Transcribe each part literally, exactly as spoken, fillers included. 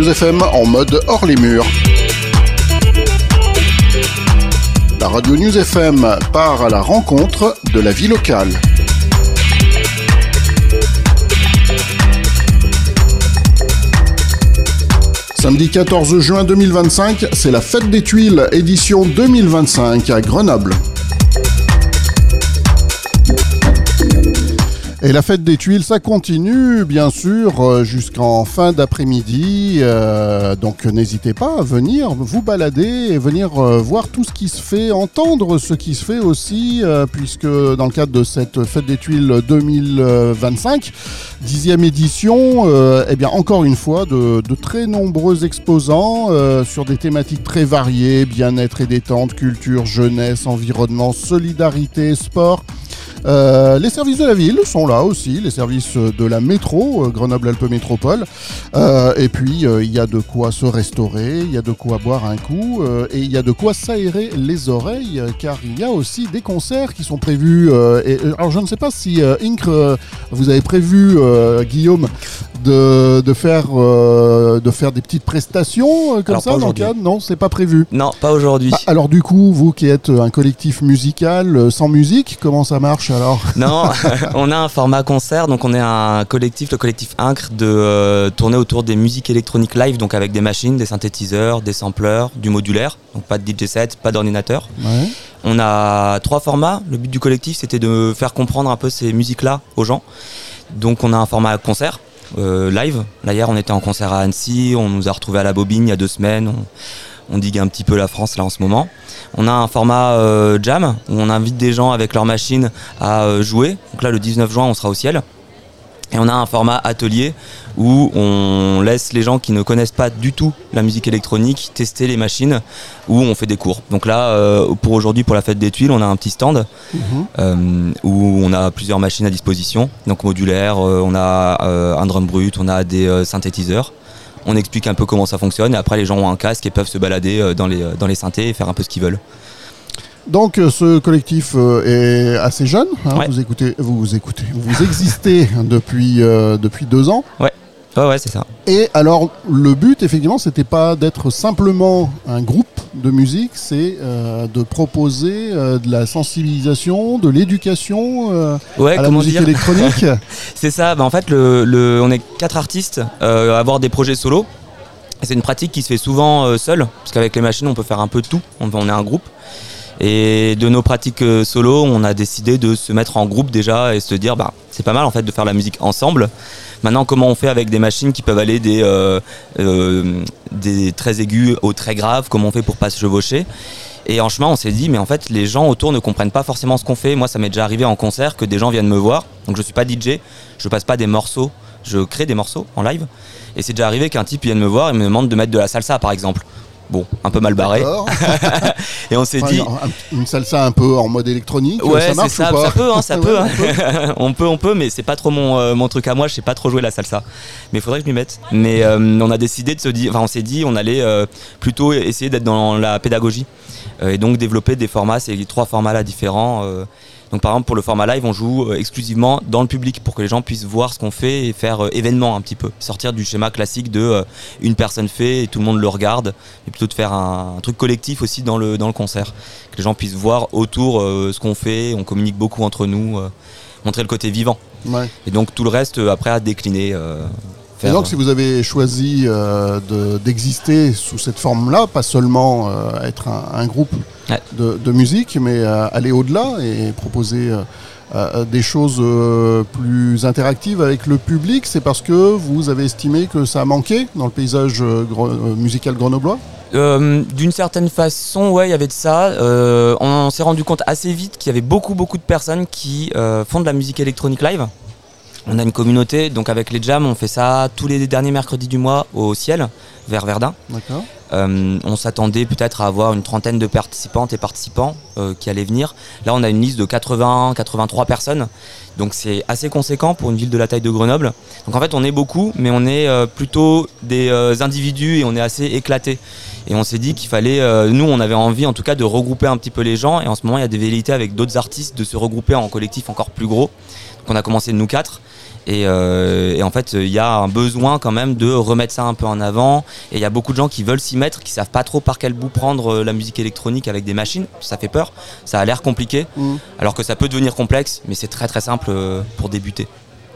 News F M en mode hors les murs. La radio News F M part à la rencontre de la vie locale. Samedi quatorze juin deux mille vingt-cinq, c'est la Fête des Tuiles, édition deux mille vingt-cinq à Grenoble. Et la Fête des Tuiles, ça continue, bien sûr, jusqu'en fin d'après-midi. Euh, donc n'hésitez pas à venir vous balader et venir euh, voir tout ce qui se fait, entendre ce qui se fait aussi, euh, puisque dans le cadre de cette Fête des Tuiles deux mille vingt-cinq, dixième édition, euh, eh bien encore une fois, de, de très nombreux exposants euh, sur des thématiques très variées, bien-être et détente, culture, jeunesse, environnement, solidarité, sport. Euh, les services de la ville sont là aussi, les services de la métro, euh, Grenoble-Alpes Métropole. Euh, et puis, il euh, y a de quoi se restaurer, il y a de quoi boire un coup, euh, et il y a de quoi s'aérer les oreilles, euh, car il y a aussi des concerts qui sont prévus. Euh, et, alors, je ne sais pas si, euh, Incre, euh, vous avez prévu, euh, Guillaume, de, de, faire, euh, de faire des petites prestations euh, comme alors, ça dans le cadre. Non, c'est pas prévu. Non, pas aujourd'hui. Bah, alors, du coup, vous qui êtes un collectif musical euh, sans musique, comment ça marche alors? Non, on a un format concert, donc on est un collectif, le collectif Incre, de euh, tourner autour des musiques électroniques live, donc avec des machines, des synthétiseurs, des sampleurs, du modulaire, donc pas de D J set, pas d'ordinateur. Ouais. On a trois formats. Le but du collectif, c'était de faire comprendre un peu ces musiques-là aux gens. Donc on a un format concert, euh, live. Là hier, on était en concert à Annecy, on nous a retrouvés à la Bobine il y a deux semaines. On... On digue un petit peu la France là en ce moment. On a un format euh, jam où on invite des gens avec leur machine à euh, jouer. Donc là le dix-neuf juin on sera au ciel. Et on a un format atelier où on laisse les gens qui ne connaissent pas du tout la musique électronique tester les machines, où on fait des cours. Donc là, euh, pour aujourd'hui, pour la Fête des Tuiles, on a un petit stand mmh. euh, où on a plusieurs machines à disposition. Donc modulaire, euh, on a euh, un drum brut, on a des euh, synthétiseurs. On explique un peu comment ça fonctionne et après les gens ont un casque et peuvent se balader dans les, dans les synthés et faire un peu ce qu'ils veulent. Donc ce collectif est assez jeune, hein, ouais. vous écoutez, vous écoutez, vous existez depuis, euh, depuis deux ans. Ouais. Ouais, ouais, c'est ça. Et alors, le but, effectivement, c'était pas d'être simplement un groupe de musique, c'est euh, de proposer euh, de la sensibilisation, de l'éducation euh, ouais, à la musique dire électronique. C'est ça. Bah, en fait, le, le, on est quatre artistes euh, à avoir des projets solo. C'est une pratique qui se fait souvent euh, seul, parce qu'avec les machines, on peut faire un peu de tout. On, on est un groupe. Et de nos pratiques euh, solo, on a décidé de se mettre en groupe déjà et se dire, bah, c'est pas mal en fait de faire la musique ensemble. Maintenant, comment on fait avec des machines qui peuvent aller des, euh, euh, des très aigus aux très graves, comment on fait pour pas se chevaucher. Et en chemin, on s'est dit, mais en fait, les gens autour ne comprennent pas forcément ce qu'on fait. Moi, ça m'est déjà arrivé en concert que des gens viennent me voir. Donc, je suis pas D J, je passe pas des morceaux, je crée des morceaux en live. Et c'est déjà arrivé qu'un type vienne me voir et me demande de mettre de la salsa, par exemple. Bon, un peu mal barré. Et on s'est enfin, dit une salsa un peu en mode électronique. Ouais, ça marche c'est ça, ou pas ça peut, hein, ça peut. Hein. on peut, on peut, mais c'est pas trop mon euh, mon truc à moi. Je sais pas trop jouer la salsa, mais il faudrait que je m'y mette. Mais euh, on a décidé de se dire, enfin, on s'est dit, on allait euh, plutôt essayer d'être dans la pédagogie euh, et donc développer des formats, c'est trois formats là différents. Euh, Donc par exemple pour le format live, on joue euh, exclusivement dans le public pour que les gens puissent voir ce qu'on fait et faire euh, événement un petit peu. Sortir du schéma classique de euh, une personne fait et tout le monde le regarde, et plutôt de faire un, un truc collectif aussi dans le, dans le concert. Que les gens puissent voir autour euh, ce qu'on fait, on communique beaucoup entre nous, euh, montrer le côté vivant. Ouais. Et donc tout le reste euh, après à décliner. Euh, Et donc, si vous avez choisi euh, de, d'exister sous cette forme-là, pas seulement euh, être un, un groupe ouais. de, de musique, mais euh, aller au-delà et proposer euh, euh, des choses euh, plus interactives avec le public, c'est parce que vous avez estimé que ça manquait dans le paysage euh, gro- euh, musical grenoblois ? Euh, d'une certaine façon, ouais, il y avait de ça. Euh, on s'est rendu compte assez vite qu'il y avait beaucoup, beaucoup de personnes qui euh, font de la musique électronique live. On a une communauté, donc avec les jams, on fait ça tous les derniers mercredis du mois au ciel, vers Verdun. D'accord. Euh, on s'attendait peut-être à avoir une trentaine de participantes et participants euh, qui allaient venir. Là, on a une liste de quatre-vingts à quatre-vingt-trois personnes, donc c'est assez conséquent pour une ville de la taille de Grenoble. Donc en fait, on est beaucoup, mais on est euh, plutôt des euh, individus et on est assez éclatés. Et on s'est dit qu'il fallait, euh, nous on avait envie en tout cas de regrouper un petit peu les gens, et en ce moment il y a des velléités avec d'autres artistes de se regrouper en collectif encore plus gros. Donc on a commencé nous quatre. Et, euh, et en fait, il y a un besoin quand même de remettre ça un peu en avant. Et il y a beaucoup de gens qui veulent s'y mettre, qui savent pas trop par quel bout prendre la musique électronique avec des machines. Ça fait peur, ça a l'air compliqué, mmh. alors que ça peut devenir complexe, mais c'est très très simple pour débuter.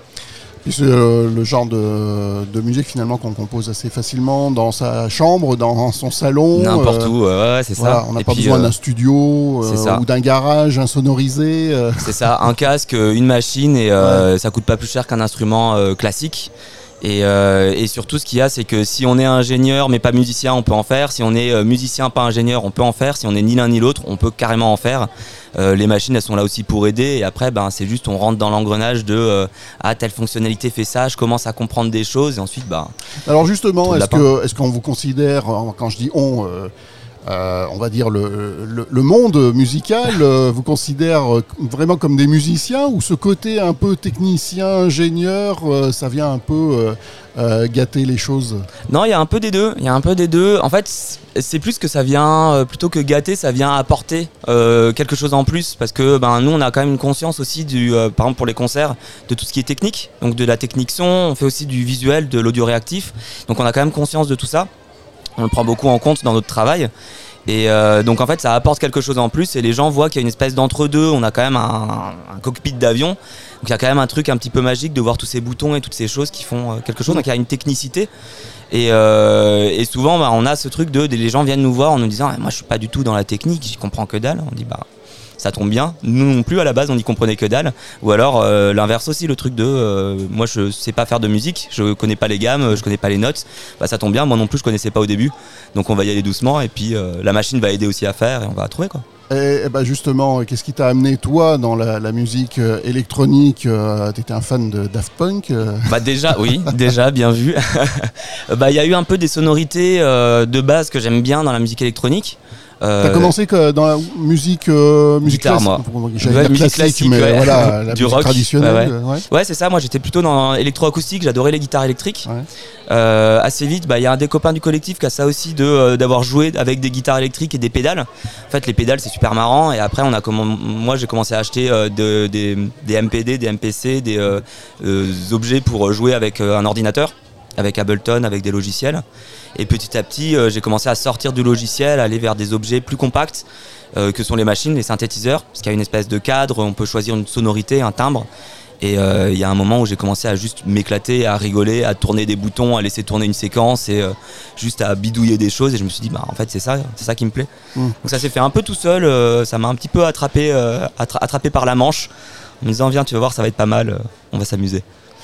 Puis c'est euh, le genre de, de musique finalement qu'on compose assez facilement dans sa chambre, dans son salon. N'importe euh, où, ouais, c'est voilà, ça. On n'a pas puis, besoin euh, d'un studio euh, ou d'un garage insonorisé. Euh. C'est ça, un casque, une machine, et euh, ouais. ça coûte pas plus cher qu'un instrument euh, classique. Et, euh, et surtout, ce qu'il y a, c'est que si on est ingénieur mais pas musicien, on peut en faire. Si on est euh, musicien, pas ingénieur, on peut en faire. Si on est ni l'un ni l'autre, on peut carrément en faire. Euh, les machines, elles sont là aussi pour aider. Et après, ben, c'est juste, on rentre dans l'engrenage de euh, ah, telle fonctionnalité fait ça, je commence à comprendre des choses. Et ensuite, ben. Alors justement, est-ce que, est-ce qu'on vous considère, quand je dis on, euh, euh, on va dire le, le, le monde musical, euh, vous considère vraiment comme des musiciens, ou ce côté un peu technicien, ingénieur, euh, ça vient un peu euh, euh, gâter les choses? Non, il y a un peu des deux. Il y a un peu des deux. En fait, c'est plus que ça vient, euh, plutôt que gâter, ça vient apporter euh, quelque chose en plus, parce que ben nous, on a quand même une conscience aussi du, euh, par exemple pour les concerts, de tout ce qui est technique, donc de la technique son. On fait aussi du visuel, de l'audio réactif. Donc on a quand même conscience de tout ça. On le prend beaucoup en compte dans notre travail. Et euh, donc en fait ça apporte quelque chose en plus, et les gens voient qu'il y a une espèce d'entre-deux. On a quand même un, un cockpit d'avion, donc il y a quand même un truc un petit peu magique de voir tous ces boutons et toutes ces choses qui font euh, quelque chose. Donc il y a une technicité, et, euh, et souvent bah, on a ce truc de, de les gens viennent nous voir en nous disant ah, moi je suis pas du tout dans la technique, j'y comprends que dalle. On dit bah ça tombe bien, nous non plus à la base on n'y comprenait que dalle. Ou alors euh, l'inverse aussi, le truc de euh, moi je sais pas faire de musique, je connais pas les gammes, je connais pas les notes. Bah ça tombe bien, moi non plus je connaissais pas au début, donc on va y aller doucement, et puis euh, la machine va aider aussi à faire, et on va trouver quoi. Et, et bah justement, qu'est-ce qui t'a amené toi dans la, la musique euh, électronique? euh, T'étais un fan de Daft Punk euh... Bah déjà, oui, déjà, bien vu. Bah il y a eu un peu des sonorités euh, de base que j'aime bien dans la musique électronique. Euh, T'as commencé que dans la musique, euh, musique guitare, classique, moi. Ouais, musique classique, mais ouais. voilà, la du musique rock traditionnelle. Ouais, ouais. Ouais. ouais c'est ça. Moi, j'étais plutôt dans l'électroacoustique. J'adorais les guitares électriques. Ouais. Euh, assez vite, bah il y a un des copains du collectif qui a ça aussi de euh, d'avoir joué avec des guitares électriques et des pédales. En fait, les pédales c'est super marrant. Et après, on a comment, moi, j'ai commencé à acheter euh, de, des, des M P D, des M P C, des euh, euh, objets pour jouer avec euh, un ordinateur, avec Ableton, avec des logiciels. Et petit à petit, euh, j'ai commencé à sortir du logiciel, aller vers des objets plus compacts euh, que sont les machines, les synthétiseurs, parce qu'il y a une espèce de cadre, on peut choisir une sonorité, un timbre. Et il euh, y a un moment où j'ai commencé à juste m'éclater, à rigoler, à tourner des boutons, à laisser tourner une séquence, et euh, juste à bidouiller des choses. Et je me suis dit, bah en fait c'est ça, c'est ça qui me plaît. Mmh. Donc ça s'est fait un peu tout seul. Euh, ça m'a un petit peu attrapé, euh, attra- attrapé par la manche, en me disant viens, tu vas voir, ça va être pas mal, euh, on va s'amuser.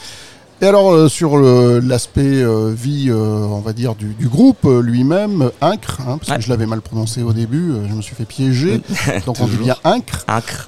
Et alors euh, sur le, l'aspect euh, vie, euh, on va dire du, du groupe euh, lui-même, Incre, hein, parce ouais. que je l'avais mal prononcé au début, euh, je me suis fait piéger. Donc on dit bien Incre. Incre.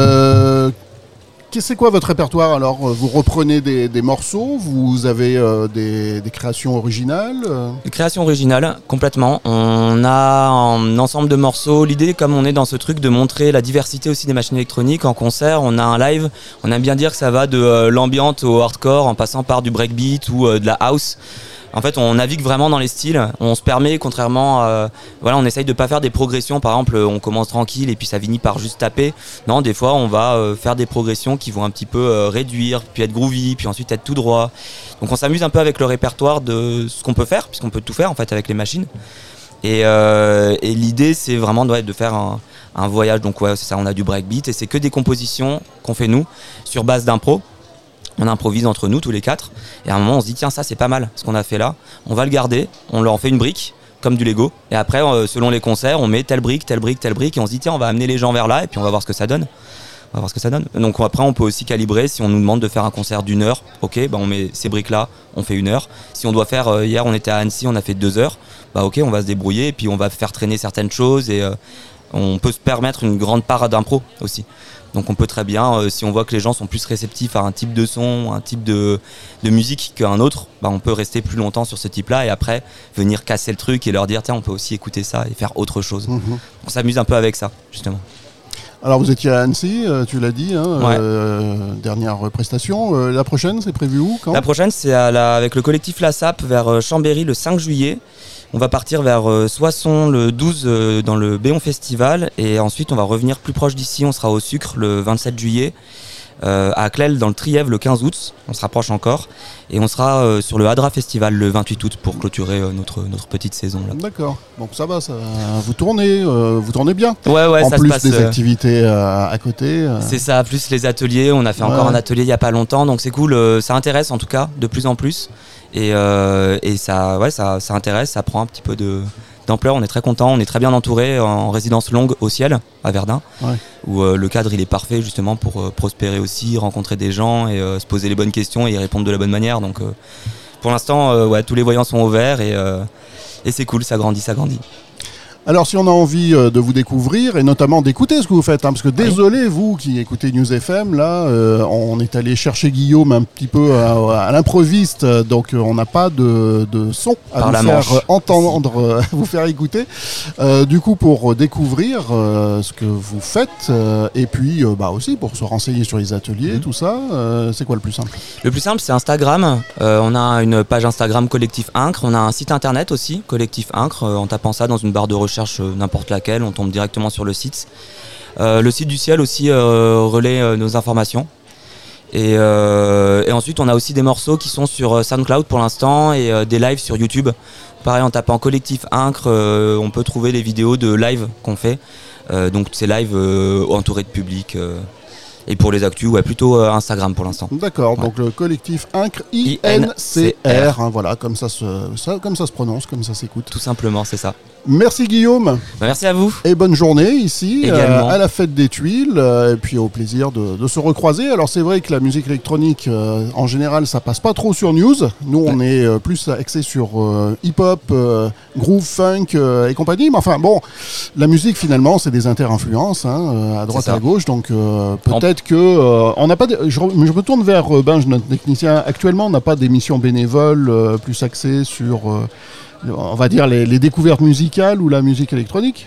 Euh, C'est quoi votre répertoire alors? Vous reprenez des, des morceaux? Vous avez euh, des, des créations originales? Des créations originales, complètement. On a un ensemble de morceaux. L'idée, comme on est dans ce truc de montrer la diversité aussi des machines électroniques, en concert, on a un live. On aime bien dire que ça va de euh, l'ambiante au hardcore, en passant par du breakbeat ou euh, de la house. En fait, on navigue vraiment dans les styles. On se permet, contrairement, euh, voilà, on essaye de pas faire des progressions. Par exemple, on commence tranquille et puis ça finit par juste taper. Non, des fois, on va euh, faire des progressions qui vont un petit peu euh, réduire, puis être groovy, puis ensuite être tout droit. Donc, on s'amuse un peu avec le répertoire de ce qu'on peut faire, puisqu'on peut tout faire en fait avec les machines. Et, euh, et l'idée, c'est vraiment ouais, de faire un, un voyage. Donc, ouais, c'est ça. On a du breakbeat et c'est que des compositions qu'on fait nous sur base d'impro. On improvise entre nous tous les quatre, et à un moment on se dit tiens ça c'est pas mal ce qu'on a fait là, on va le garder, on leur en fait une brique comme du Lego, et après euh, selon les concerts on met telle brique, telle brique, telle brique, et on se dit tiens on va amener les gens vers là et puis on va voir ce que ça donne. On va voir ce que ça donne. Donc après on peut aussi calibrer, si on nous demande de faire un concert d'une heure, ok, bah on met ces briques là, on fait une heure. Si on doit faire, euh, hier on était à Annecy, on a fait deux heures, bah ok on va se débrouiller et puis on va faire traîner certaines choses, et euh, on peut se permettre une grande part d'impro aussi. Donc on peut très bien, euh, si on voit que les gens sont plus réceptifs à un type de son, un type de, de musique qu'un autre, bah on peut rester plus longtemps sur ce type-là et après venir casser le truc et leur dire tiens on peut aussi écouter ça et faire autre chose. Mmh. On s'amuse un peu avec ça justement. Alors vous étiez à Annecy, euh, tu l'as dit, hein, ouais. euh, dernière prestation. Euh, la prochaine c'est prévu où, quand? La prochaine c'est à la, avec le collectif La Sape vers Chambéry le cinq juillet. On va partir vers euh, Soissons le douze euh, dans le Béon Festival et ensuite on va revenir plus proche d'ici, on sera au Sucre le vingt-sept juillet, euh, à Clael dans le Trièves le quinze août, on se rapproche encore et on sera euh, sur le Hadra Festival le vingt-huit août pour clôturer euh, notre, notre petite saison là. D'accord, donc ça va, ça, vous tournez, euh, vous tournez bien. Ouais ouais, en ça plus se passe, des euh, activités euh, à côté. Euh... C'est ça, plus les ateliers, on a fait ouais. encore un atelier il y a pas longtemps, donc c'est cool, euh, ça intéresse en tout cas de plus en plus. Et, euh, et ça, ouais, ça, ça intéresse, ça prend un petit peu de, d'ampleur. On est très content, on est très bien entouré en résidence longue au Ciel à Verdun, ouais. où euh, le cadre il est parfait justement pour euh, prospérer aussi, rencontrer des gens et euh, se poser les bonnes questions et y répondre de la bonne manière. Donc euh, pour l'instant, euh, ouais, tous les voyants sont ouverts et, euh, et c'est cool, ça grandit, ça grandit. Alors si on a envie euh, de vous découvrir et notamment d'écouter ce que vous faites, hein, parce que désolé vous qui écoutez News F M, là euh, on est allé chercher Guillaume un petit peu à, à l'improviste, donc euh, on n'a pas de, de son à Par vous faire manche. entendre, euh, vous faire écouter. Euh, du coup pour découvrir euh, ce que vous faites euh, et puis euh, bah, aussi pour se renseigner sur les ateliers, mmh. tout ça, euh, c'est quoi le plus simple ? Le plus simple c'est Instagram, euh, on a une page Instagram Collectif Incre, on a un site internet aussi, Collectif Incre, euh, en tapant ça dans une barre de recherche n'importe laquelle, on tombe directement sur le site. Euh, le site du Ciel aussi euh, relaie euh, nos informations. Et, euh, et ensuite, on a aussi des morceaux qui sont sur SoundCloud pour l'instant et euh, des lives sur YouTube. Pareil, en tapant Collectif Incre, euh, on peut trouver les vidéos de live qu'on fait. Euh, donc, c'est live euh, entouré de public. Euh, Et pour les actus, ouais, plutôt euh, Instagram pour l'instant. D'accord, ouais. Donc le collectif Incre, I N C R, hein, voilà, comme ça, se, ça, comme ça se prononce, comme ça s'écoute. Tout simplement, c'est ça. Merci Guillaume. Bah, merci à vous. Et bonne journée ici, euh, à la fête des Tuiles, euh, et puis au plaisir de, de se recroiser. Alors c'est vrai que la musique électronique, euh, en général, ça passe pas trop sur News. Nous, on ouais. est euh, plus axé sur euh, hip-hop, euh, groove, funk euh, et compagnie. Mais enfin bon, la musique finalement, c'est des inter-influences, hein, à droite et à gauche, donc euh, peut-être que euh, on n'a pas. De, je, je retourne vers euh, Benj, notre technicien. Actuellement, on n'a pas d'émission bénévole euh, plus axée sur, euh, on va dire, les, les découvertes musicales ou la musique électronique.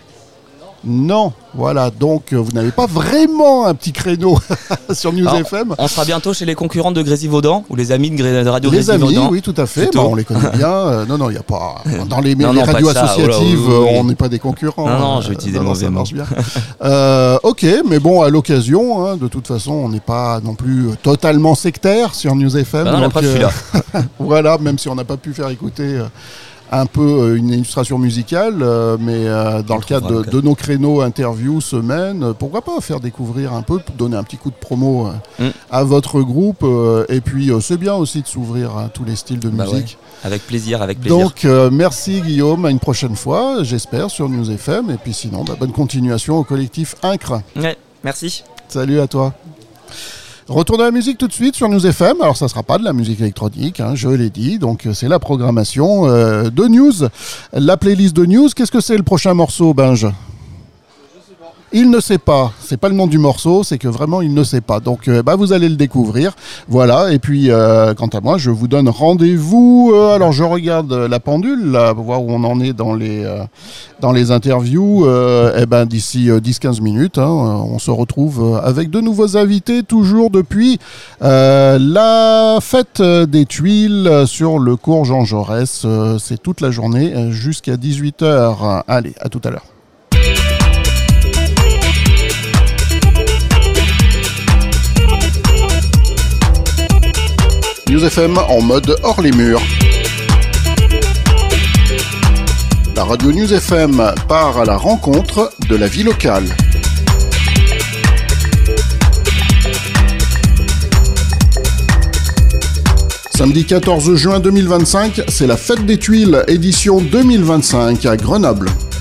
Non, voilà, donc euh, vous n'avez pas vraiment un petit créneau sur News Alors, F M. On sera bientôt chez les concurrents de Grésivaudan ou les amis de, Gré- de Radio les Grésivaudan. Les amis, oui, tout à fait, bah, on les connaît bien. Euh, non, non, il n'y a pas. Dans les, non, les non, radios associatives, oh là, oui, oui. on n'est pas des concurrents. Non, non, euh, je vais utiliser non, le mauvais mot. bien. euh, ok, mais bon, à l'occasion, hein, de toute façon, on n'est pas non plus totalement sectaire sur News F M. Bah non, donc, la preuve, euh, je suis là. Voilà, même si on n'a pas pu faire écouter. Euh, un peu euh, une illustration musicale, euh, mais euh, dans on le cadre de, de nos créneaux interviews, semaines, euh, pourquoi pas faire découvrir un peu, donner un petit coup de promo euh, mm. à votre groupe, euh, et puis euh, c'est bien aussi de s'ouvrir à tous les styles de bah musique. Ouais. Avec plaisir, avec plaisir. Donc euh, merci Guillaume, à une prochaine fois, j'espère, sur News F M, et puis sinon, bah, bonne continuation au collectif Incre. Ouais, merci. Salut à toi. Retour de la musique tout de suite sur News F M. Alors ça ne sera pas de la musique électronique, hein, je l'ai dit, donc c'est la programmation euh, de News, la playlist de News. Qu'est-ce que c'est le prochain morceau, Benj ? Il ne sait pas, c'est pas le nom du morceau, c'est que vraiment il ne sait pas. Donc euh, bah, vous allez le découvrir. Voilà, et puis euh, quant à moi, je vous donne rendez-vous. Euh, alors je regarde la pendule, là, pour voir où on en est dans les, euh, dans les interviews. Euh, et ben d'ici euh, dix à quinze minutes, hein, on se retrouve avec de nouveaux invités, toujours depuis euh, la fête des Tuiles sur le cours Jean Jaurès. Euh, c'est toute la journée jusqu'à dix-huit heures. Allez, à tout à l'heure. News F M en mode hors les murs. La radio News F M part à la rencontre de la vie locale. Samedi quatorze juin deux mille vingt-cinq, c'est la fête des Tuiles, édition deux mille vingt-cinq à Grenoble.